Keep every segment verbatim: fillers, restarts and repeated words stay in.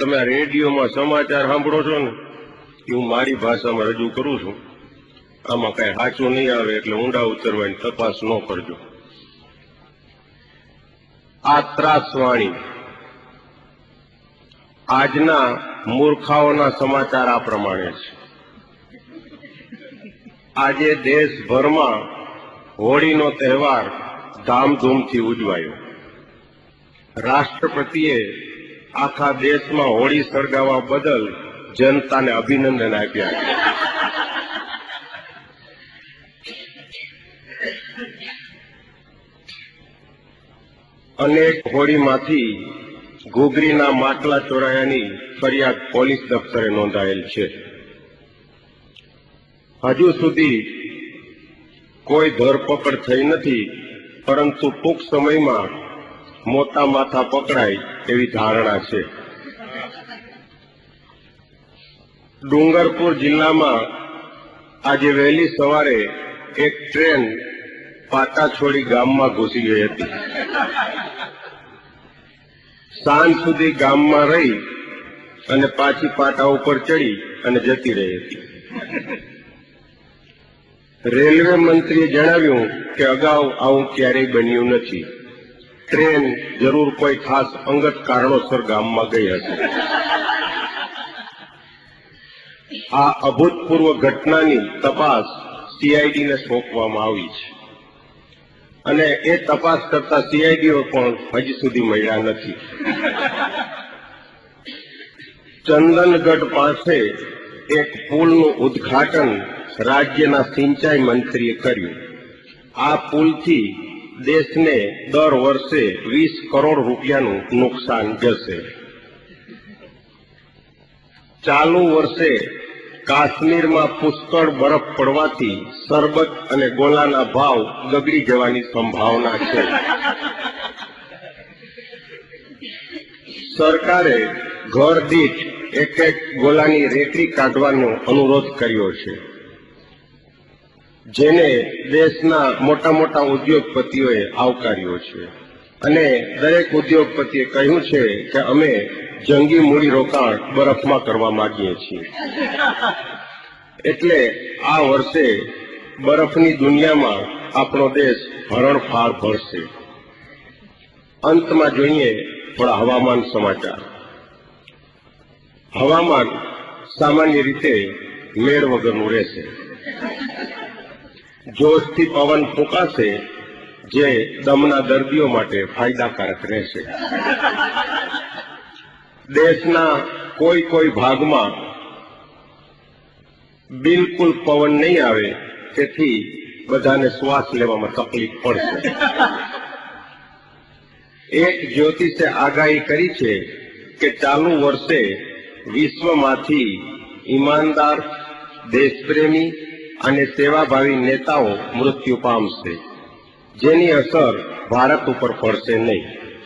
તમે આ રેડિયોમાં સમાચાર સાંભળો છો ને એ હું મારી ભાષામાં રજૂ કરું છું. આમાં કઈ સાચું નહીં આવે એટલે ઊંડા ઉતરવાની તપાસ ન કરજો. આ ત્રાસવાણી આજના મૂર્ખાઓના સમાચાર આ પ્રમાણે છે. આજે દેશભરમાં હોળીનો તહેવાર ધામધૂમથી ઉજવાયો. રાષ્ટ્રપતિએ આખા દેશમાં હોળી સળગાવવા બદલ જનતાને અભિનંદન આપ્યા. અનેક હોળીમાંથી ઘૂઘરીના માટલા ચોરાયાની ફરિયાદ પોલીસ દફતરે નોંધાયેલ છે. હજુ સુધી કોઈ ધરપકડ થઈ નથી, પરંતુ ટૂંક સમયમાં મોટા માથા પકડાય એવી ધારણા છે. ડુંગરપુર જિલ્લામાં આજે વહેલી સવારે એક ટ્રેન પાટાછોડી ગામમાં ઘૂસી ગઈ હતી. સાંજ સુધી ગામમાં રહી અને પાછી પાટા ઉપર ચડી અને જતી રહી હતી. રેલવે મંત્રીએ જણાવ્યું કે અગાઉ આવું ક્યારેય બન્યું નથી. ટ્રેન જરૂર કોઈ ખાસ અંગત કારણોસર ગામમાં ગઈ હશે. આ અભૂતપૂર્વ ઘટનાની તપાસ સીઆઈડીને સોંપવામાં આવી છે અને એ તપાસ કરતા સીઆઈડીઓ પણ હજી સુધી મળ્યા નથી. ચંદનગઢ પાસે એક પુલનું ઉદ્ઘાટન રાજ્યના સિંચાઈ મંત્રીએ કર્યું. આ પુલથી દેશને દર વર્ષે વીસ કરોડ રૂપિયાનું નુકસાન જશે. ચાલુ વર્ષે કાશ્મીરમાં પુષ્કળ બરફ પડવાથી શરબત અને ગોલાના ભાવ ગગડી જવાની સંભાવના છે. સરકારે ઘર દીઠ એક એક ગોલાની રેતી કાઢવાનો અનુરોધ કર્યો છે, જેને દેશના મોટા મોટા ઉદ્યોગપતિઓએ આવકાર્યો છે અને દરેક ઉદ્યોગપતિએ કહ્યું છે કે અમે જંગી મૂડીરોકાણ બરફમાં કરવા માંગીએ છીએ. એટલે આ વર્ષે બરફની દુનિયામાં આપણો દેશ હરણફાળ ભરશે. અંતમાં જોઈએ થોડા હવામાન સમાચાર. હવામાન સામાન્ય રીતે મેળ વગરનું રહેશે. જોશથી પવન ફૂંકાશે, જે દમના દર્દીઓ માટે ફાયદાકારક રહેશે. દેશના કોઈ કોઈ ભાગમાં બિલકુલ પવન નહીં આવે, તેથી બધાને શ્વાસ લેવામાં તકલીફ પડશે. એક જ્યોતિષે આગાહી કરી છે કે ચાલુ વર્ષે વિશ્વમાંથી ઈમાનદાર, દેશપ્રેમી અને સેવાભાવી નેતાઓ મૃત્યુ પામશે, જેની અસર ભારત ઉપર પડશે નહીં.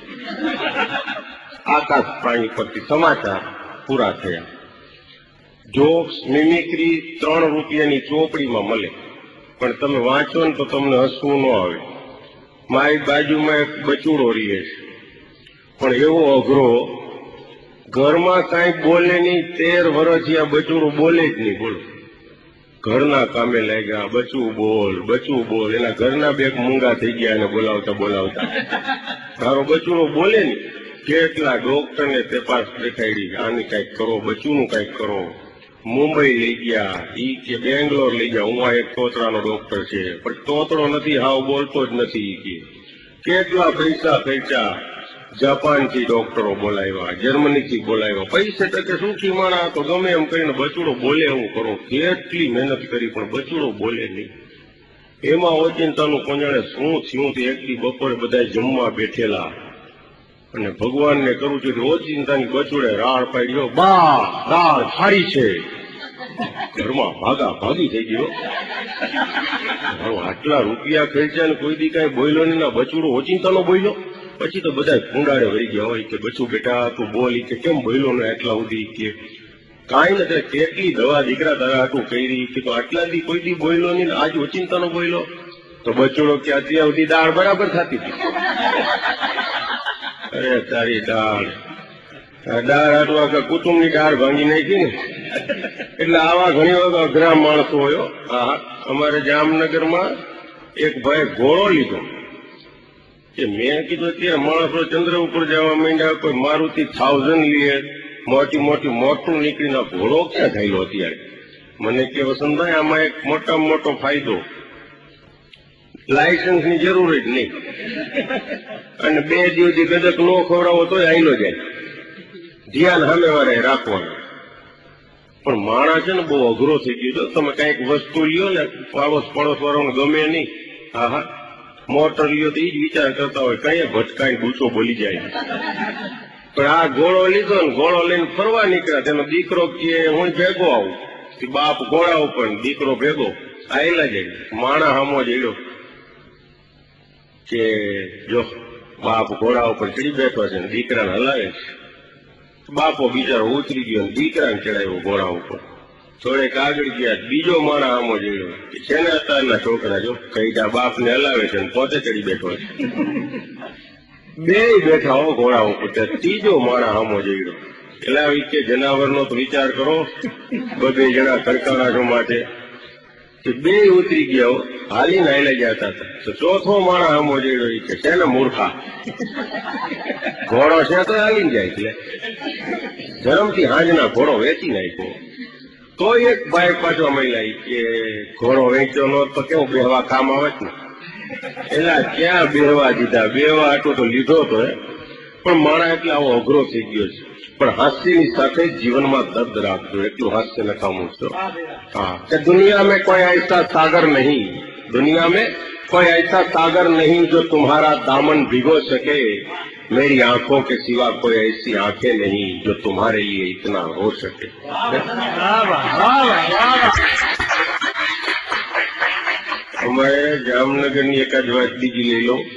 આકાશ પ્રાણી પરથી સમાચાર પૂરા થયા. જોક્સ, મિમિક્રી ત્રણ રૂપિયાની ચોપડીમાં મળે, પણ તમે વાંચો ને તો તમને હસવું ન આવે. મારી બાજુમાં એક બચુડો રહે છે, પણ એવો અઘરો, ઘરમાં કાંઈ બોલે નહીં. તેર વર્ષથી આ બચુડો બોલે જ નહીં. બોલો, ઘરના કામે લાગ્યા, બચવું બોલ બચવું બોલ. એના ઘરના બે મૂંગા થઈ ગયા એને બોલાવતા બોલાવતા. તારો બચુડો બોલે નહીં. કેટલા ડોક્ટરને તપાસ દેખાડી, આને કઈક કરો, બચુનું કઈક કરો. મુંબઈ લઈ ગયા, ઈ કે બેંગ્લોર લઈ ગયા. હું આ એક તોતરાનો ડોક્ટર છે, પણ તોતરો નથી, હાવ બોલતો જ નથી. કે કેટલા પૈસા ખર્ચા, જાપાનથી ડોક્ટરો બોલાવ્યા, જર્મનીથી બોલાવ્યા. પૈસે ટકે સુખી માણા તો ગમે એમ કરીને બચુડો બોલે એવું કરો. કેટલી મહેનત કરી પણ બચુડો બોલે નહીં. એમાં ઓચિંતાનું કોંજાણે શું થયું. એક દી બપોરે બધા જમવા બેઠેલા અને ભગવાનને કરું છું ઓચિંતાની બચુડે રાડ પાડ્યો, બા દાળ સારી છે. ઘરમાં ભાગા ભાગી થઈ ગયો. આટલા રૂપિયા ખર્ચ્યા ને કોઈ દી કઈ બોલ્યો નહીં. ના બચુડો ઓચિંતાનો બોલ્યો. પછી તો બધા કુંડાળે વળી ગયા હોય કે બચું બેટા તું બોલી કે કેમ બોલ્યો ને એટલા સુધી. કે કાંઈ નથી, કેટલી દવા દીકરા તારા હાટું કરી કે તો આટલા દી કોઈ દી બોલ્યો નહીં, આજ ઓચિંતાનો બોલ્યો. તો બચુડો કે અત્યાર સુધી દાળ બરાબર થતી હતી. અરે તારી દાળ દાળ હાટવા કે કુટુંબની દાળ ભાંગી નાખી ને એટલે આવા ઘણી વખત અઘરા માણસો હોય. હા, અમારે જામનગરમાં એક ભાઈ ઘોડો લીધો કે મેં કીધું અત્યારે માણસો ચંદ્ર ઉપર જવા માંડ્યા, કોઈ મારુતિ થાઉઝન્ડ લે, મોટી મોટી મોટું નીકળીને ઘોડો ક્યાં થયેલો અત્યારે. મને કે વસંતભાઈ આમાં એક મોટામાં મોટો ફાયદો, લાયસન્સ ની જરૂર જ નહીં અને બે દિવસથી ગદક નો ખવડાવો તો આઈલો જાય, ધ્યાન સામે વાળા રાખવાનું. પણ માણસ છે ને બહુ અઘરો થઈ ગયો. તમે કઈક વસ્તુ લ્યો ને પાડોશ પડોશ વાળાને ગમે નહીં, હા હા મોટર લ્યો તો એ જ વિચાર કરતા હોય કઈ ભટકાઈ ગુસ્સો બોલી જાય. પણ આ ઘોડો લીધો ને ઘોડો લઈને ફરવા નીકળ્યા, તેનો દીકરો કે હું ભેગો આવું, બાપ ઘોડા ઉપર દીકરો ભેગો આયલા જાય. માણા હામો જડ્યો કે જો બાપ ઘોડા ઉપર ચડી બેઠો છે ને દીકરાને હલાવે છે. બાપો બિચારો ઉતરી ગયો દીકરાને ચડાવ્યો ઘોડા ઉપર. થોડેક આગળ ગયા બીજો માણા આમો જડ્યો કે છે ને અત્યારના છોકરા જો કઈ બાપ ને હલાવે છે ને પોતે ચડી બેઠો છે. બે બેઠા હો ઘોડા ઉપર. ત્રીજો માણા આમો જડ્યો. પેલા કે જનાવર નો તો વિચાર કરો, બધે જણા સરકારા માટે બે ઉતરી ગયા હાલીને હાલે જતા હતા. તો ચોથો માણા આમો જડ્યો કે છે ને મૂર્ખા, ઘોડો છે તો હાલીને જાય. એટલે ધરમથી હાજના ઘોડો વેચી નાખ્યો. તો એક ભાઈ પાછો મહિલા કે ઘોડો વેચ્યો નો તો કેવું બેહવા કામ આવે ને. એટલે ક્યાં બેહવા દીધા, બેહવા આટલો તો લીધો તો પણ માણા એટલે આવો અઘરો થઈ ગયો છે. પણ હાસ્યની સાથે જીવનમાં દર્દ રાખજો, એટલું હાસ્ય નકામું છો. हाँ कि दुनिया में कोई ऐसा सागर नहीं, दुनिया में कोई ऐसा सागर नहीं जो तुम्हारा दामन भिगो सके, मेरी आंखों के सिवा कोई ऐसी आंखें नहीं जो तुम्हारे लिए इतना रो सके. हमारे जामनगर ની એકાદ વાત બીજી લઈ લો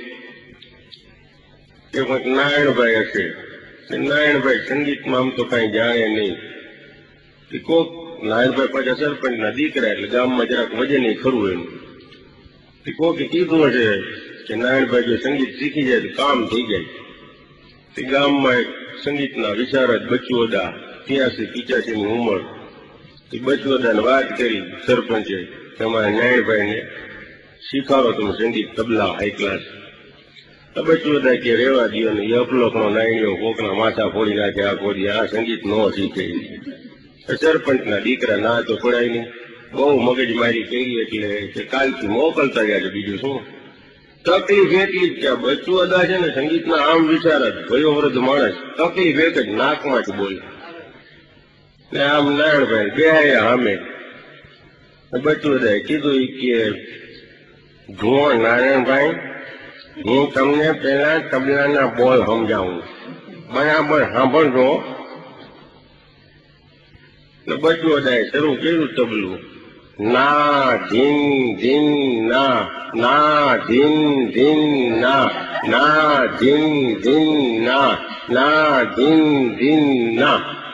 કે નારાયણભાઈ હશે. નારાયણભાઈ સંગીતમાં આમ તો કઈ જાણે નહીં. કોક નારાયણભાઈ પાછા સરપંચ ના દીકરા એટલે ગામમાં જરાક વજન ખરું એનું. કોકે કીધું હશે કે નારાયણભાઈ જો સંગીત શીખી જાય તો કામ થઈ જાય. તે ગામમાં એક સંગીતના વિશારદ બચુઓદા ત્યાસી પિચાસી ની ઉંમર, બચુઓદાને વાત કરી સરપંચે તમારા નારાયણભાઈ ને શીખાડો તમે સંગીત તબલા હાઈ ક્લાસ. બચુઓદા કે રેવા દો ને અપલોકનો નાયણીઓ કોકના માથા ફોડી નાખે, આ ફોડી આ સંગીત નો શીખે. સરપંચ ના દીકરા ના તો પડાય નહીં, બહુ મગજમારી કરી એટલે કાલથી મોકલતા ગયા છે. બીજું શું તકલીફ એટલી જ કે બચુઓદા છે ને સંગીતના આમ વિચાર જ વયો વૃદ્ધ માણસ, તકલીફ એક જ નાકમાં જ બોલે ને આમ નારાયણભાઈ બે સામે. બચુઓદાએ કીધું કે જુઓ નારાયણભાઈ, હું તમને પેલા તબલાના બોલ સમજાવું, બરાબર સાંભળજો. બચુઓદાએ શરૂ કર્યું તબલું. ના ધીન ધીન ના, ના ધીન ધીન ના, ના ધીન ધીન ના, ના ધીન ધીન ના.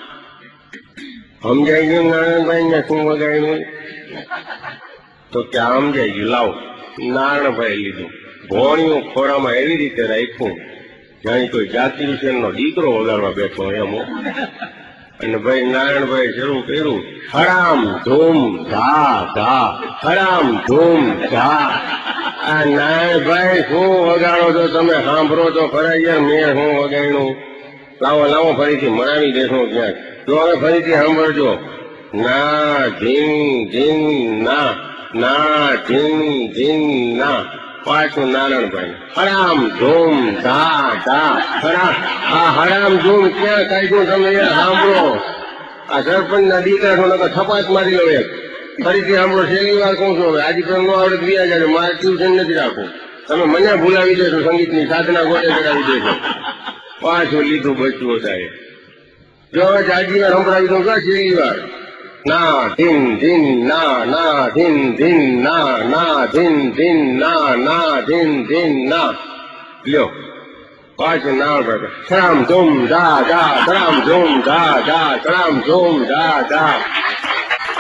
સમજાઈ ગયું નારાયણભાઈ ને શું વગાડ્યું? તો ક્યાં સમજાઈ ગયું? લાવો. નારાયણભાઈ લીધું, ભોણિયું ખોરામાં એવી રીતે રાખ્યું જાણી કોઈ જાતિ વિશેનો દીકરો વગાડવા બેઠો એમ. અને ભાઈ નારાયણભાઈ શરૂ કર્યું, હરામ ધૂમ ધા ધા, હરામ ધૂમ ધા. આ નારાયણભાઈ શું વગાડો છો તમે? સાંભળો તો ખરા યાર, મેં શું વગાડ્યું? લાવો લાવો ફરીથી મરાવી દેશો ક્યાંક. જો હવે ફરીથી સાંભળજો. ના ધીન ધીન ના, ના ધીન ધીન ના. પાછું નારાયણભાઈ હરામ ધૂમ ધા ધા. હરામ આ હરામ ધૂમ ક્યાં કાઢ્યું તમે યાર? સાંભળો, આ સરપંચ ના દીકરા છો નકર થપાત મારી લો એક. ફરીથી સાંભળો, છેલ્લી વાર કહું છું, આજે પણ નો આવડે વ્યા જાય, મારે ટ્યુશન નથી રાખવું. તમે મને ભૂલાવી દેશો, સંગીતની સાધના ગોળે ચડાવી દેશો. પાછું લીધું બચુઓદાએ. જો હવે જાજી વાર સંભળાવી દઉં છો, છેલ્લી વાર. ના ધીન ધીન ના, ના ધીન ધીન ના, ના ધીન ધીન ના, ના ધીન ધીન ના. લ્યો પાછું ના ભાઈ, સરામ ધૂમ ધા ધા, સરામ ધૂમ ધા ધા, સરામ ધૂમ ધા ધા.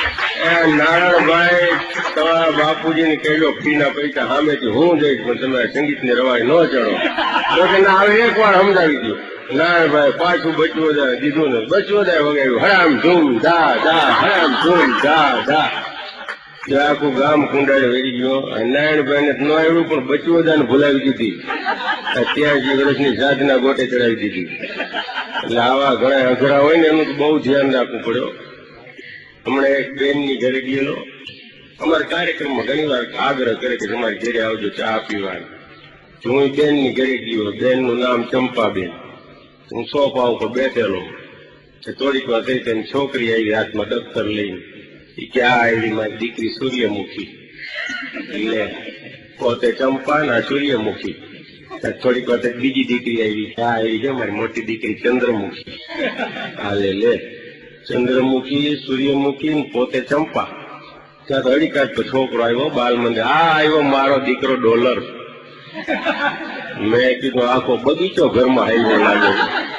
નારાયણભાઈ તમારા બાપુજી ની કહેલો ફીના પૈસા સામેથી હું જઈશ પણ તમે સંગીત ની રવાય ન ચડો તો કે ના હવે એક વાર સમજાવી દો. નારાયણભાઈ પાછું બચવો જાય દીધું ને બચવો જાય વગાડ્યું હરામ ધૂમ ધા ધા હરામ ધૂમ ધા ધા આખું ગામ કુંડાળે વેરી ગયો. નારાયણભાઈ ને ન આવ્યું પણ બચવો જાય ને ભૂલાવી દીધી. ત્યાંસી વર્ષની સાધના ગોટે ચડાવી દીધી. એટલે આવા ઘણા અઘરા હોય ને એનું બહુ ધ્યાન રાખવું પડ્યો. હમણાં એક બેન ની ઘરે ગયેલો. અમારા કાર્યક્રમમાં ઘણી વાર આગ્રહ કરે કે તમારી ઘરે આવજો ચા પીવા. હું બેન ની ઘરે ગયો. બેન નું નામ ચંપાબેન. હું સોફા ઉપર બેઠેલો. થોડીક વાર થઈ તેની છોકરી આવી હાથમાં દફતર લઈને. એ ક્યાં આવી મારી દીકરી સૂર્યમુખી. એટલે પોતે ચંપા ના સૂર્યમુખી. થોડીક વાર બીજી દીકરી આવી. ક્યાં આવી છે મારી મોટી દીકરી ચંદ્રમુખી. હાલે લે ચંદ્રમુખી સૂર્યમુખી પોતે ચંપા. ત્યાં તો અડી કાઢતો છોકરો આવ્યો બાલ મંદિર. આ આવ્યો મારો દીકરો ડોલર. મેં કીધું આખો બગીચો ઘરમાં આવ્યો લાગે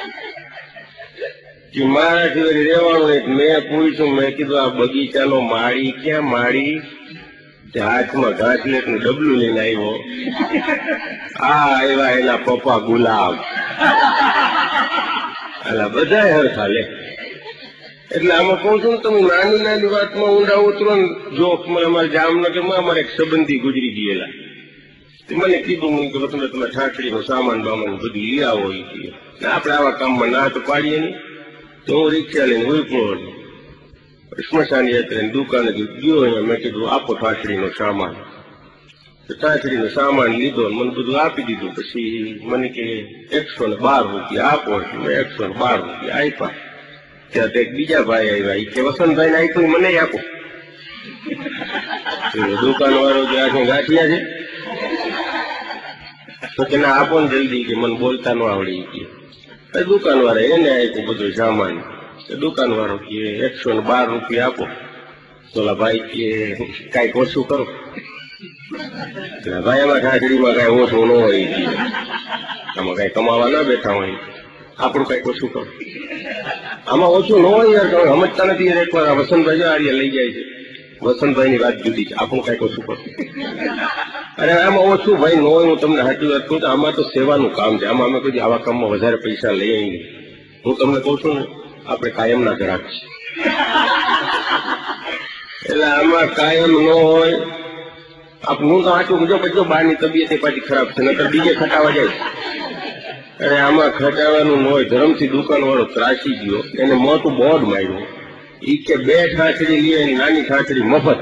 કે મારાથી રહેવાનું નહીં. મેં પૂછ્યું મેં કીધું આ બગીચાનો માળી ક્યાં માળી? હાથમાં ઘાસલેટ નું ડબલું લઈને આવ્યો. આ આવ્યા એના પપ્પા ગુલાબ. એટલે બધા હરખા લે. એટલે આમાં કઉ છું ને તમે નાની નાની વાતમાં ઊંડા ઉતરો ને. જો અમારે જામનગરમાં અમારે એક સંબંધી ગુજરી ગયેલા. મને કીધું કે તમે તમે ઠાઠડીનો સામાન બામાન બધું લઈ આવો. આપણે આવા કામમાં ના તો પાડીએ નહીં. તો હું રિક્ષા લઈને ઉઈપડો સ્મશાન યાત્રાની દુકાને ગયો. અહીંયા મેં કીધું આપો ઠાઠડીનો સામાન. ઠાઠડીનો સામાન લીધો મને બધું આપી દીધું. પછી મને કે એકસો ને બાર રૂપિયા આપો. મેં એકસો ને બાર રૂપિયા આપ્યા. ત્યાં તો એક બીજા ભાઈ આવ્યા. એ કે વસંતભાઈ ને આપ્યું મને આપો. દુકાન વાળો જે આખો ગાંઠિયા છે તો કે ના આપો ને જલ્દી કે મને બોલતા ન આવડે. કે દુકાન વાળા એને આપ્યું બધું સામાન. દુકાન વાળો કે એકસો ને બાર રૂપિયા આપો. તોલા ભાઈ કે કઈક ઓછું કરો. ભાઈ એમાં ઠાઠડીમાં કઈ ઓછું ન હોય. આમાં કઈ કમાવા ના બેઠા હોય. આપણું કઈક ઓછું કરો. આમાં ઓછું ન હોય યાર. તમે સમજતા નથી. એક વાર વસંતભાઈ આર્યા લઈ જાય છે. વસંતભાઈ ની વાત જુદી છે. આપણું કઈક ઓછું કરો. અરે આમાં ઓછું ભાઈ ન હોય. હું તમને સાચી વાત કહું તો આમાં તો સેવાનું કામ છે. આમાં અમે કોઈ આવા કામમાં વધારે પૈસા લઈએ નહીં. હું તમને કઉ છું ને આપણે કાયમ ના ગ્રાહક છીએ. એટલે આમાં કાયમ ન હોય. હું તો સાચું જો પછી બહારની તબિયત પાછી ખરાબ છે નકર બીજે ખટાવા જાય. અને આમાં ખટાવાનું ન હોય. ધરમથી દુકાન વાળો ત્રાસી ગયો. એને મોટું બોર્ડ માર્યું. ઈ કે બે ઠાઠડી લઈએ નાની ઠાઠડી મફત.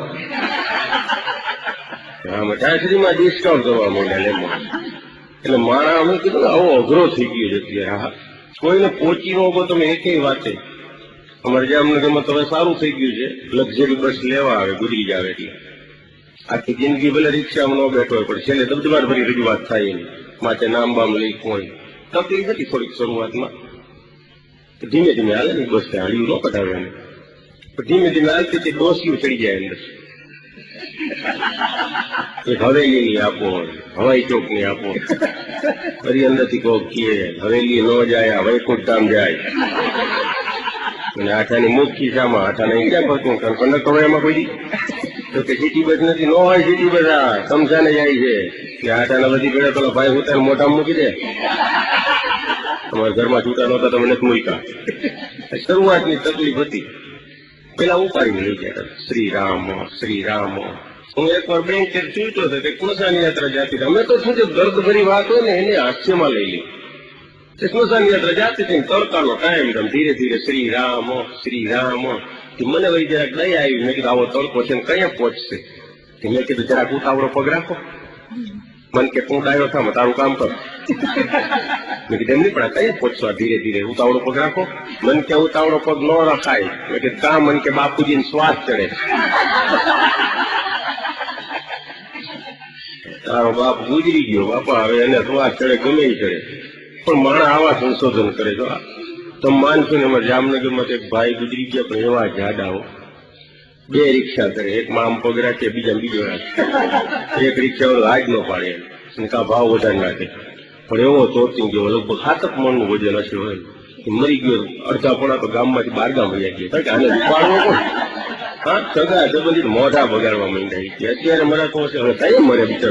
આમાં ઠાઠડીમાં ડિસ્કાઉન્ટ કરવા માંડ્યા લેમાં. એટલે મારા અમે કીધું આવો અઘરો થઈ ગયો છે અત્યારે. હા કોઈને પહોંચી ન હોય તમે એકેય વાતે. અમારે જામનગરમાં તો હવે સારું થઈ ગયું છે. લક્ઝરી બસ લેવા આવે ગુજરી જાવે એટલે આખી જિંદગી ભલે રિક્ષામાં ન બેઠો હોય પણ છેલ્લે દબદબાર ભરી રજૂઆત થાય એની માટે નામ બામ લઈ કોઈ તકલીફ હતી થોડીક શરૂઆતમાં. ધીમે ધીમે હાલે ને બસ હાલ્યું ન કઢાવે. પણ ધીમે ધીમે હાલતી તે ડોસીઓ ચડી જાય અંદર. એક હવેલી આપો હવાઈ ચોક ની આપો. ફરી અંદરથી કહો કે હવેલી ન જાય વૈકુંઠ ધામ જાય. અને આઠાની મુખી શામાં આઠાને ક્યાં પહોંચવું કારણ કંડક્ટર હોય એમાં કોઈ તો કે સિટી બસ નથી. ન હોય સિટી બસ આ સમસાને જાય છે કે આઠાના બધી પેલા પેલા ભાઈ હોતા મોટા મૂકી દે. તમારા ઘરમાં છૂટા નહોતા તમે નથી મૂક્યા. શરૂઆતની તકલીફ હતી. પેલા ઉપાડી લઈ ગયા શ્રી રામ શ્રી રામ. હું એક વાર બેંક ચૂંટતો હતો કે સ્મશાન યાત્રા જાતી. અમે તો શું છે દર્દ ભરી વાત હોય ને એને હાસ્યમાં લઈ લી. સ્મશાન યાત્રા જાતી હતી તડકાનો ટાઈમ ધીરે ધીરે શ્રી રામ શ્રી રામ. મને વળી જરાક દયા આવી. મેં કીધું આવો તડકો છે ને કયા પહોંચશે. મેં કીધું જરાક ઉતાવળો પગ રાખો. મને કે તું ડાયો થામ તારું કામ કર. મેં કીધું એમ નહીં પણ કઈ પહોંચવા ધીરે ધીરે ઉતાવળો પગ રાખો. મન કે ઉતાવળો પગ ન રખાય. મેં કીધું કામ મન કે બાપુજી ને શ્વાસ ચડે. તારો બાપ ગુજરી ગયો બાપા હવે એને શ્વાસ ચડે ગમે ચડે. પણ માણસ આવા સંશોધન કરે છો. તમે માનશો ને અમારે જામનગરમાં એક ભાઈ ગુજરી ગયા પણ એવા જાડાઓ. બે રિક્ષા કરે. એક માં આમ પગ રાખે બીજા બીજો રાખે. એક રિક્ષા વાળો હાજ ન પાડે અને કા ભાવ વધારે નાખે. પણ એવો ચોરતી ગયો લગભગ સાતક મણ નું વજન હશે હોય. મરી ગયો અડધા પોણા તો ગામમાંથી બાર ગામ વયા ગયા. આને ઉપાડવો કોણ? હા સગા સંબંધી મોઢા બગાડવા માંડ્યા કે અત્યારે મરાતો હશે હવે કઈ મરે બિચાર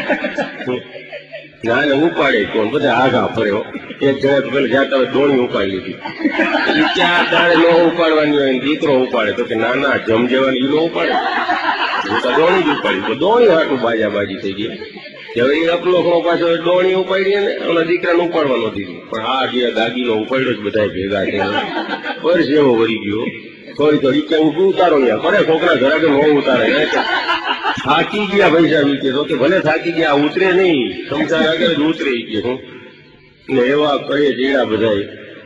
ના ને ઉપાડે કોણ બધા આગા ફર્યો એક જણા તો પેલા જાતા હોય દોણી ઉપાડી લીધી ચાર દાડે ન ઉપાડવાની હોય દીકરો ઉપાડે તો કે ના ના જમ જવાની ઈ ન ઉપાડે દોણી જ ઉપાડી તો દોણી હાટું બાજા બાજી થઈ ગઈ હવે એ અપલોખનો પાછો દોણી ઉપાડી ને ઓલા દીકરાને ઉપાડવાનો દીધું પણ આ જે દાગીનો ઉપાડ્યો જ બધા ભેગા થઈને વર્ષ એવો વળી ગયો થોડી થોડી કે હું ઉતારો યાર કરે છોકરા ઘરા કે ન ઉતારે થાકી ગયા પૈસા વીકે તો કે ભલે થાકી ગયા ઉતરે નહીં સંસાર આગળ જ ઉતરે કે હું ને એવા કરે જેડા બધા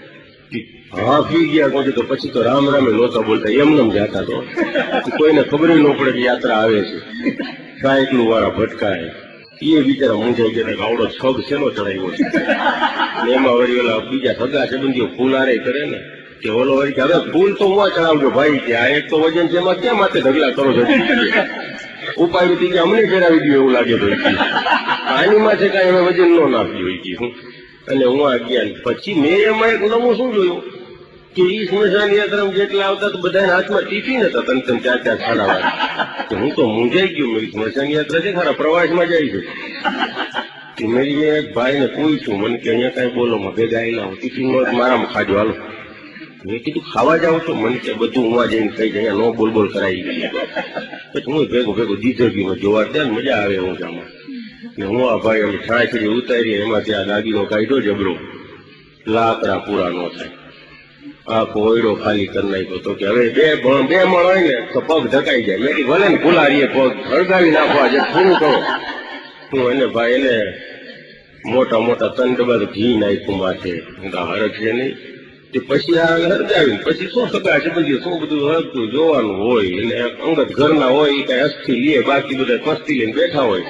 હાફી ગયા કોઈ તો પછી તો રામ રામે નહોતા બોલતા એમને જાતા તો કોઈને ખબર ન પડે કે યાત્રા આવે છે સાયકલું વાળા ભટકાય એ બિચારા મૂંઝાઈ ગયા આવડો છગ શેનો ચડાવ્યો છે એમાં વળી ઓલા બીજા સગા સંબંધીઓ ફૂલ આરે કરે ને કે ઓલો વળી હવે ફૂલ તો હું ચડાવજો ભાઈ કે આ એક તો વજન છે એમાં ક્યાં માટે ઢગલા કરો છો ઉપાય હતી કે અમને ફેરાવી દઉં એવું લાગે તો આની માથે કઈ અમે વજન ન નાખ્યું હોય કે હું અને હું આ ગયા પછી મેં એમાં એક નવું શું જોયું કે ઈ સ્મશાન યાત્રા જેટલા આવતા તો બધા હાથમાં ટિફિન હતા ત્રણ ત્રણ ચાર ચાર ખાના વાળા હું તો મૂંઝાઈ ગયો મેરી સ્મશાન યાત્રા છે ખરા પ્રવાસમાં જાય છે મેરી મેં એક ભાઈ ને પૂછ્યું મને કે અહીંયા કઈ બોલો માં ભેગા આવેલા હું ટિફિન મારામાં ખાજો હાલો મેં કીધું ખાવા જાવ છો મને કે બધું હું જઈને કઈ જાય નો બોલ બોલ કરાવી પછી હું ભેગો ભેગો દીધો ગયો જોવા દે મજા આવે હું જામાં ને હું આ ભાઈ અમે છાંયડી ઉતારી એમાં ત્યાં દાગીનો કાઢ્યો જબરો લાકડા પૂરા ન થાય આ કોયડો ખાલી કરી નાખ્યો તો કે હવે બે બે મણ હોય ને તો પગ ઢકાઈ જાય મેં ભલે ને ફુલારીએ પગ હળગાવી નાખવા જે પૂરું કરો હું એને ભાઈ એને મોટા મોટા ત્રણ ડબ્બા તો ઘી નાખ્યું માથે હરક છે નહીં તે પછી આ હરગાવી પછી શું સગા છે બધી શું બધું હરકતું જોવાનું હોય એટલે અંગત ઘરના હોય એ કઈ અસ્થિ લે બાકી બધા પસ્તી લઈને બેઠા હોય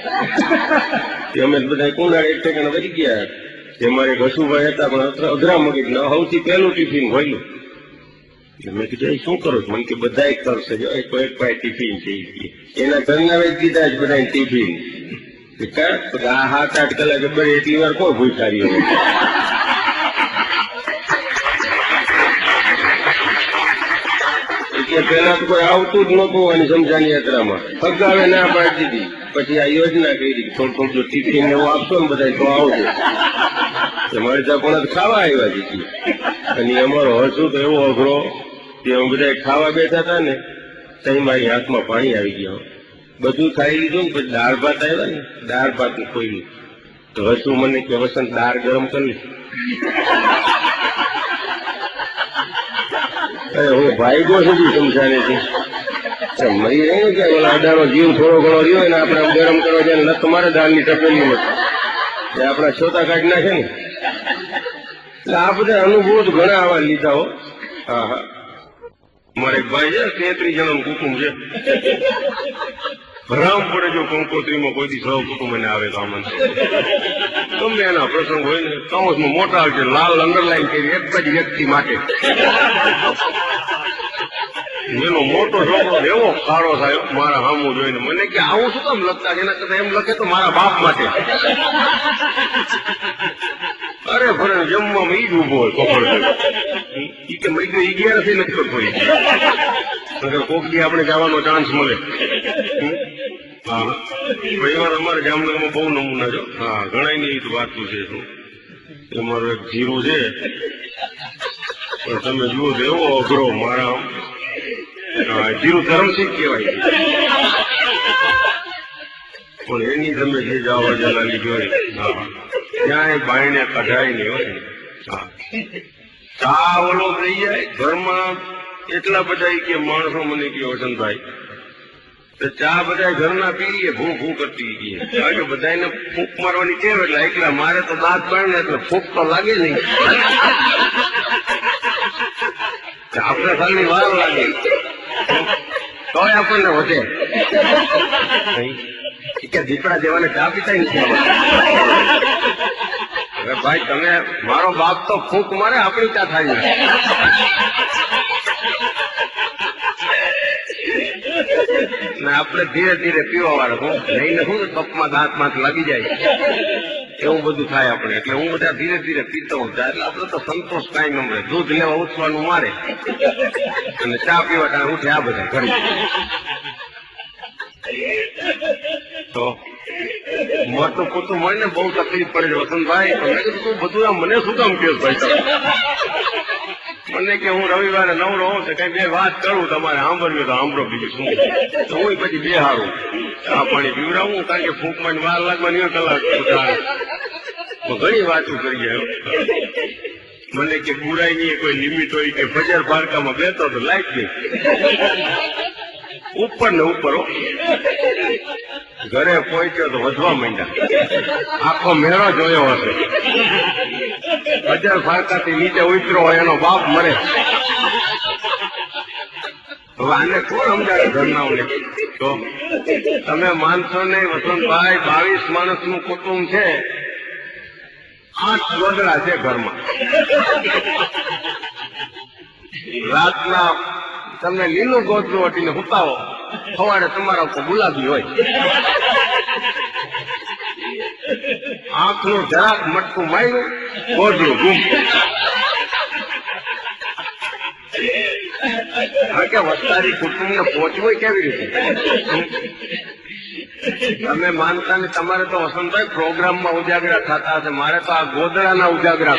અમે બધા કુંડાળ એક ઠેકાણે વધી ગયા તે મારે ઘસુભાઈ હતા પણ અઘરા મગજ ના સૌથી પહેલું ટિફિન હોયલું મેં કીધું શું કરો છો મને કે બધા કરશે જો એક એક પાસે ટિફિન છે એના ઘરના વેચ દીધા જ બધા ટિફિન આ સાત આઠ કલાકે બરે એટલી વાર કોઈ ભૂખારી એટલે પેલા તો કોઈ આવતું જ નતું અને સમજાની યાત્રામાં ફગાવે ના પાડી દીધી પછી આ યોજના કરી થોડું થોડું ટિફિન એવું આપશો ને બધા તો આવજો મારે ત્યાં પણ ખાવા આવ્યા દીધી અને અમારો હસું તો એવો અઘરો કે અમે બધા ખાવા બેઠા હતા ને ત્યાં મારી હાથમાં પાણી આવી ગયા બધું ખાઈ લીધું ને પછી દાળ ભાત આવ્યા ને દાળ ભાત ને ખોઈ તો હસું મને કે વસંત દાળ ગરમ કરી અરે હું ભાઈ ગો સુધી સમજાને છે મરી રહ્યો કે ઓલા અડાનો જીવ થોડો ઘણો રહ્યો ને આપણે ગરમ કરવા જાય ને તમારે દાળની તપેલી નથી આપણા છોતા કાઢી નાખે ને એટલે આ બધા અનુભવો તો ઘણા આવા લીધા હો હા હા મારે એક ભાઈ છે તેત્રીસ જણાનું કુટુંબ છે ભરામ પડે જો કંકોત્રીમાં કોઈ દી સૌ કુટુંબ એને આવે તો આમંત્ર ગમે એના પ્રસંગ હોય ને કૌંસમાં મોટા છે લાલ અંડરલાઈન કરી એક જ વ્યક્તિ માટે એનો મોટો છોકરો એવો ખાડો થાય મારા સામું જોઈને મને કે આવું શું કામ લખતા એના કરતા એમ લખે તો મારા બાપ માટે અરે ફરે જમવામાં ઈ જ ઉભો હોય કપડ ઈ કે મરી ગયો ઈ ગયા નથી લખતો કોઈ કોક દી આપણે જવાનો ચાન્સ મળે હા પરિવાર અમારે જામનગરમાં બહુ નમૂના છો હા ઘણા ની વાતું છે શું અમારું એક જીરું છે પણ તમે જુઓ તો એવો અઘરો મારા જીરું ધરમસિંહ કહેવાય પણ એની તમે જે જાવા જલાલી જોઈ હા ક્યાંય બાયણે કઢાય નહીં હોય હા ચા ઓલો થઈ જાય ઘરમાં એટલા બધા કે માણસો મને કે વસંતભાઈ ચા બધા ઘરના પીએ ભૂ ભૂ કરતી ગઈ કારણ કે બધાને ફૂંક મારવાની કેવ એટલે એકલા મારે તો દાંત પાડે એટલે ફૂંક તો લાગે નહીં આપણે ખાલી વાર લાગે તોય આપણને વધે કે દીપડા દેવાને ચા પીતા નથી હવે ભાઈ તમે મારો બાપ તો ફૂંક મારે આપણી ચા થાય ને આપણે ધીરે ધીરે પીવા વાળા હું લઈને શું કપમાં દાંત માંત લાગી જાય એવું બધું થાય આપણે. એટલે હું બધા ધીરે ધીરે પીતો હું ચા. એટલે આપડે તો સંતોષ કાંઈ ન મળે. દૂધ લેવા ઉઠવાનું મારે અને ચા પીવા ટાણે ઉઠે આ બધા ઘરે. તો મોટું પોતું મળે ને બહુ તકલીફ પડે છે વસંતભાઈ. મેં કીધું તું બધું આ મને શું કામ કહ્યું ભાઈ? મને કે હું રવિવારે નવરો હોઉં તો કઈ બે વાત કરું, તમારે સાંભળ્યું તો સાંભળો, બીજું શું. તો હું પછી બે હારું ચા પાણી પીવડાવું, કારણ કે ફૂંકમાં વાર લાગવાની કલાક તો ઘણી વાતો કરીએ. મને કે બુરાઈ ની કોઈ લિમિટ હોય કે બજાર પારકામાં બેતો તો લાઈટ ગઈ ઉપર ને ઉપર. ઘરે પહોંચ્યો તો વધવા માંડ્યા. આખો મેળો જોયો હશે. બજાર ફારકાથી નીચે ઉતરો હોય એનો બાપ મરે. હવે આને કોણ સમજાવે ઘરનાઓને? તો તમે માનશો નહીં વસંતભાઈ, બાવીસ માણસ નું કુટુંબ છે, આઠ ગોદડા છે ઘરમાં. રાતના તમને લીલું ગોદડું હટીને હુતાવો, સવારે તમારા ઉપર ગુલાબી હોય. આંખનું જરાક મટકું માર્યું, ગોદડું ગુમ. કે વસ્તારી કુટુંબ ને પહોંચવું કેવી રીતે? તમે માનતા ને તમારે તો વસંતભાઈ પ્રોગ્રામમાં ઉજાગરા થતા હશે, મારે તો આ ગોદડાના ઉજાગરા.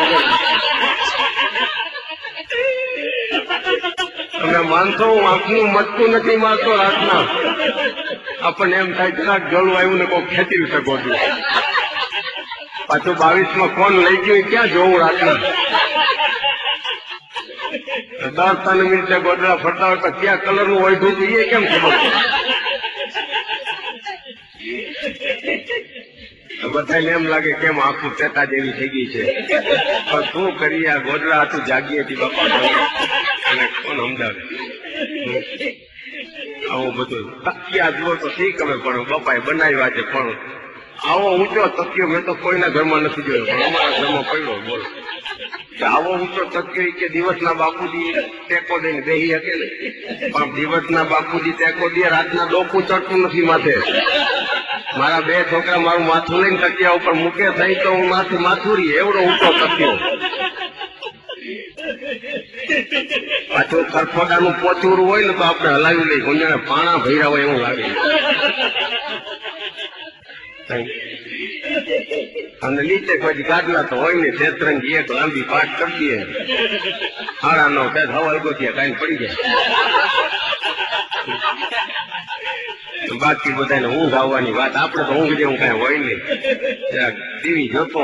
તમે માનશો હું આંખનું મટકું નથી મારતો રાતના. આપણને એમ થાય જરાક જળું આવ્યું ને કોઈ ખેંચી શકો છું. પાછું બાવીસ માં કોણ લઈ ગયું ક્યાં જોવું રાતના? દસ ત્રણ મિનિટે ગોદડા ફરતા હોય તો ક્યાં કલર નું હોય તું એ કેમ ખબર? બધાને એમ લાગે કેમ આખું ચેતા જેવી થઈ ગઈ છે. પણ શું કરીએ, આ ગોદડા હતું જાગીએ હતી બાપા, અને કોણ સમજાવે? આવું બધું તકિયા જુઓ તો ઠીક હવે, પણ બાપાએ બનાવ્યા છે. પણ આવો ઊંચો તકિયો મેં તો કોઈના ઘરમાં નથી જોયો, પણ અમારા ઘરમાં પડ્યો. બોલો, આવો ઊંચો તકિયો કે દિવસના બાપુજી ટેકો દઈને બેસી શકે ને? પણ દિવસના બાપુજી ટેકો દે, રાતના ડોકું ચડતું નથી માથે. મારા બે છોકરા મારું માથું લઈને તકિયા ઉપર મૂકે થઈ તો હું માથું માથું રહી, એવડો ઊંચો તકિયો. પાછું ખરફોડાનું પોચુરું હોય ને તો આપણે હલાવી લઈ, ગુંજાને પાણા ભર્યા હોય એવું લાગે. અને નીચે કોઈ ગાડલા તો હોય ને, શેતરંગી એક લાંબી પાટ કરી દઈએ, સાડા નવ બે હવા ગોઠિયા કાંઈ પડી જાય. બાકી બધાને ઊંઘ આવવાની વાત, આપડે તો ઊંઘ જેવું કઈ હોય નહીં. ટીવી જોતો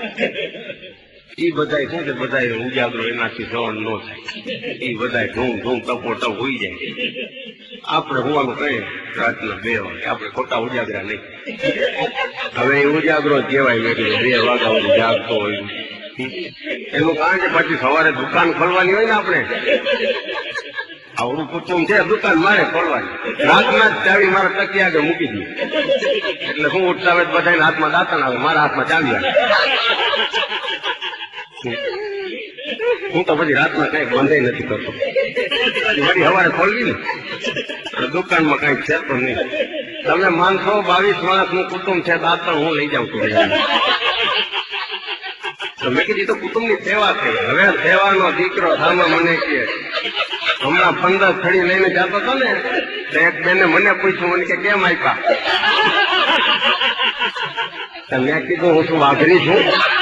ઈ બધા શું છે, બધા ઉજાગરો એનાથી સવન ન થાય. ઈ બધા ધૂમ ધૂમ ટપો ટપ હોઈ જાય. આપડે હોવાનું કઈ રાતના બે વાગે, આપડે ખોટા ઉજાગરા નહીં. હવે એ ઉજાગરો કહેવાય મેં કીધું બે વાગ્યા સુધી જાગતો હોય. એનું કારણ કે પછી સવારે દુકાન ખોલવાની હોય ને આપણે. આવડું કુટુંબ છે, દુકાન મારે ખોલવાની. રાતના જ ચાવી મારા તકિયા આગળ મૂકી દઈએ. એટલે હું ઉઠતા આવે બધા હાથમાં દાંતણ આવે, મારા હાથમાં ચાવી આવે. હું તો પછી રાતમાં કઈ બંધ નથી કરતો. વળી સવારે ખોલવી ને દુકાનમાં કઈ છે તો નહીં. તમે માનશો બાવીસ માણસ નું કુટુંબ છે, દાંતણ હું લઈ જાઉં છું. મેં કીધી તો કુટુંબ ની સેવા થઈ. હવે સેવાનો દીકરો સામે મને કે હમણાં પંદર છડી લઈને જતો હતો ને, તો એક બેને મને પૂછ્યું, મને કે કેમ આપ્યા? મેં કીધું હું શું વાઘરી છું?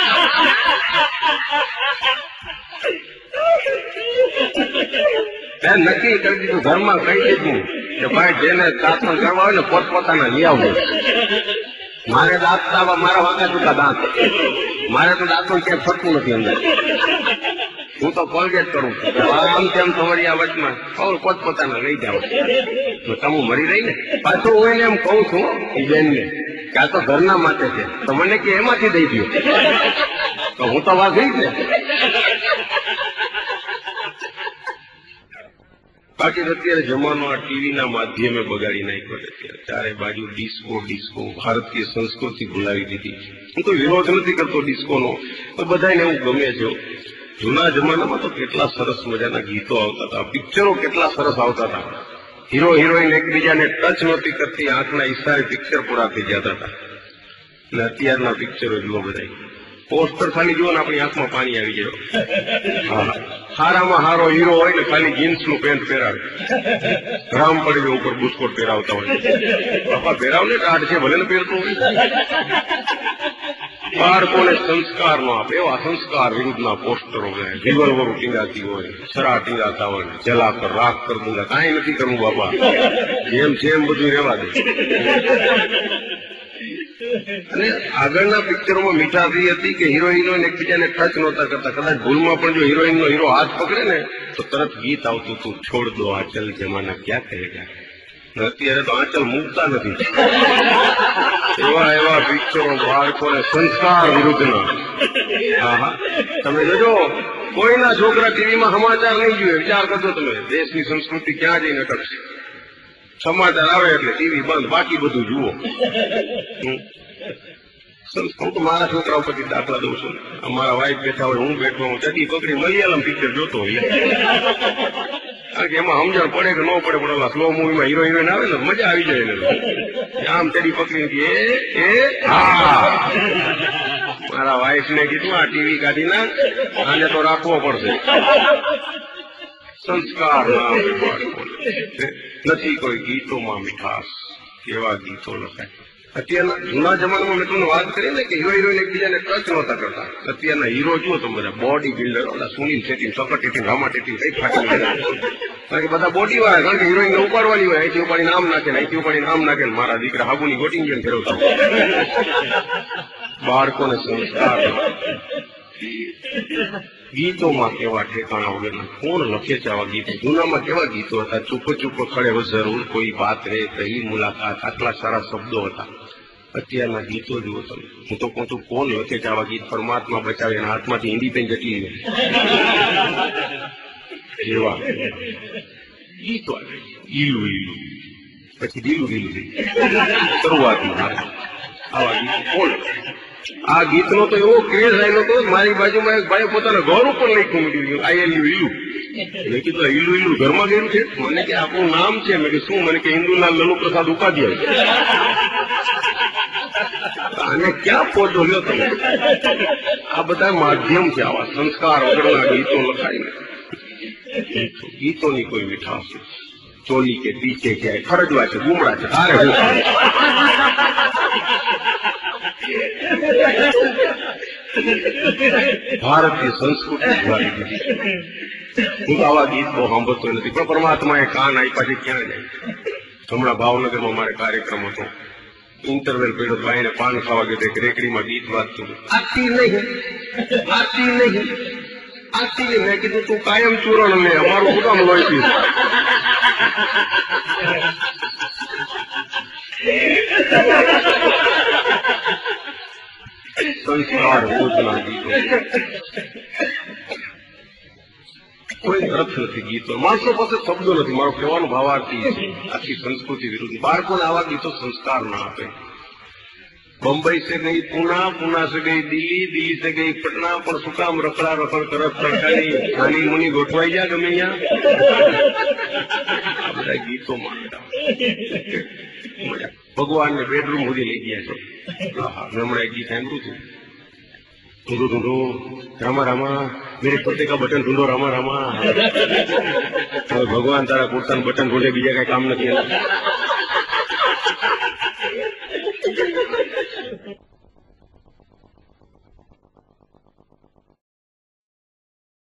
નક્કી કરી દીધું, ઘરમાં કહી દીધું કે ભાઈ જેને દાંતણ કરવા હોય ને પોતપોતાના લઈ આવવું. મારે દાંત દાવા, મારા વાંકા ચૂકા દાંત, મારે તો દાંતણ ક્યાંય ફરતું નથી અંદર. હું તો કોલગેટ કરું છું. આમ તેમ તમારી આ વચમાં પોતપોતાના લઈ જાવ તો તમે મરી રહી ને. પાછું હું એને એમ કઉ છું એ બેન ને કે આ તો ઘરના માટે છે, તો મને કે એમાંથી દઈ દો. તો હું તો વાઘરી જ ને. બાકી અત્યારે જમાનો આ ટીવીના માધ્યમે બગાડી નાખ્યો છે. ચારે બાજુ ડિસ્કો ડિસ્કો ભારતીય સંસ્કૃતિ ભૂલાવી દીધી. હું તો વિરોધ નથી કરતો ડિસ્કોનો, પણ બધાને એવું ગમે છે. જૂના જમાનામાં તો કેટલા સરસ મજાના ગીતો આવતા હતા, પિક્ચરો કેટલા સરસ આવતા હતા. હીરો હિરોઈન એકબીજાને ટચ નહોતી કરતી, આંખના ઈશારે પિક્ચર પૂરા થઈ જતા હતા. અને અત્યારના પિક્ચરો જુઓ બધા, પોસ્ટર ખાલી જુઓ ને આપણી આંખમાં પાણી આવી જાય. હા, હારામાં હારો હીરો હોય ને ખાલી જીન્સ નું પેન્ટ પહેરાવે, રામ પડી ઉપર બુસ્કોટ પહેરાવતા હોય. બાપા પહેરાવ ને ટાઢ છે ભલે ને પહેરતો હોય. બાળકોને સંસ્કાર નો આપે એવા સંસ્કાર વિરુદ્ધના પોસ્ટરો, રિવોલ્વર ટીંગાતી હોય, છરા ટીંગાતા હોય, જલા કર રાખ કર દૂંગા, કાંઈ નથી કરવું બાપા, જેમ છે એમ બધું રહેવા દે. અને આગળના પિક્ચરોમાં મીઠાશી હતી કે હીરો હિરોઈન એકબીજાને ટચ નહોતા કરતા. કદાચ ભૂલમાં પણ જો હિરોઈન નો હીરો હાથ પકડે ને તો તરત ગીત આવતું હતું, છોડ દો આંચલ જમાના ક્યાં કહેગા. અત્યારે તો આંચલ મૂકતા નથી. એવા એવા પિક્ચરો બાળકોને સંસ્કાર વિરુદ્ધના. હા હા, તમે જોજો કોઈના છોકરા ટીવીમાં સમાચાર નહીં જોઈએ. વિચાર કરજો તમે, દેશની સંસ્કૃતિ ક્યાં જઈને અટકશે. સમાચાર આવે એટલે ટીવી બંધ, બાકી બધું જુઓ. હું તો મારા છોકરા ઉપરથી દાખલા દઉં છું. અમારા વાઈફ બેઠા હોય, હું બેઠો હું ચડી પકડી મલયાલમ પિક્ચર જોતો હોય. કારણ કે એમાં સમજણ પડે કે ન પડે, પણ ઓલા સ્લો મૂવીમાં હીરો હિરોઈન આવે ને મજા આવી જાય ને. આમ ચડી પકડી એ એ હા, મારા વાઈફ ને કીધું આ ટીવી કાઢી ના, આને તો રાખવો પડશે. સંસ્કાર નથી કોઈ ગીતોમાં મીઠાશ. કેવા ગીતો લખાય. અત્યારના જૂના જમાનામાં મેં તમને વાત કરી ને કે હીરો હિરોઈન એકબીજાને ટચ નહોતા કરતા. અત્યારના હીરો જુઓ તો બધા બોડી બિલ્ડર, ઓલા સુનિલ શેટ્ટી, સકટેટી, રામા ટેટી કઈ ફાટી ગયા. કારણ કે બધા બોડી વાળા, કારણ કે હિરોઈન ને ઉપાડવાની હોય, અહીંથી ઉપાડી નામ નાખે ને અહીંથી ઉપાડી નામ નાખે. મારા દીકરા હાબુની ગોટિંગ જેમ ફેરવતા. બાળકોને સંસ્કાર. ગીતોમાં કેવા ઠેકાણા વગરના કોણ લખે છે આવા ગીતો? જૂનામાં કેવા ગીતો હતા? ચૂપ ચૂપ ખડે હો જરૂર કોઈ બાત રે, કહી મુલાકાત, આટલા સારા શબ્દો હતા. અત્યારના ગીતો જુઓ તમે. હું તો કહું છું કોણ લખે છે આવા ગીત? પરમાત્મા બચાવે એના હાથમાંથી હિન્દી પેન જટી લે એવા ગીતો આવે. ઈલું ઈલું, પછી ઢીલું ઢીલું થઈ શરૂઆતમાં આવા ગીતો કોણ? આ ગીતનો તો એવો ક્રેઝ આવેલો હતો, મારી બાજુમાં એક ભાઈ પોતાના ઘર ઉપર લખ્યું મૂકી દીધું, આઈ એલ યુ ઈલું. મેં કીધું ઈલું ઈલું ઘરમાં ગયેલું છે? મને કે આપણું નામ છે. મેં કે શું? મને કે ઇન્દુલાલ લલુ પ્રસાદ ઉપાધ્યાય. આને ક્યાં પહોંચો લ્યો તમે? આ બધા માધ્યમ છે, આવા સંસ્કાર વગરના ગીતો લખાય ને. ગીતોની કોઈ મીઠાશ નથી. ચોલી કે પીછે ક્યાંય ખરજવા છે, ગુમડા છે, તારે હું ભારતીય સંસ્કૃતિ ધ્વારી દીધી. હું તો આવા ગીત બહુ સાંભળતો નથી, પણ પરમાત્માએ કાન આપ્યા છે ક્યાં જાય. હમણાં ભાવનગરમાં મારે કાર્યક્રમ હતો, ઇન્ટરવેલ પડ્યો, ભાઈને પાન ખાવા ગયો, એક રેકડીમાં ગીત વાંચતું. આતી નહીં, આતી નહીં, આતી નહીં. મેં કીધું તું કાયમ ચૂરણ લે, અમારું શું કામ લોહી પીશ? સંસ્કાર ભૂતના ગીતો કોઈ અર્થ નથી. ગીતો માણસો પાસે શબ્દો નથી. મારો કહેવાનો ભાવાર્થી છે, આખી સંસ્કૃતિ વિરુદ્ધ. બાળકોને આવા ગીતો સંસ્કાર ના આપે. बम्बई से गई पूना, पूना से गई दिल्ली, दिल्ली से गई पटना, पर શું કામ રખડા રખડ કરત સરકારી નાની મુની ગોઠવાઈ ગયા ગમે અહીંયા? આ બધા ગીતો માંગતા ભગવાન ને બેડરૂમ સુધી લઈ ગયા છે. હમણાં એક ગીત સાંભળ્યું હતું, ઢૂંઢો ઢૂંઢો રામા રામા મેરે પોતે કા બટન ઢૂંઢો રામા રામા. ભગવાન તારા પોતાનું બટન ઢૂંઢે, બીજા કઈ કામ નથી.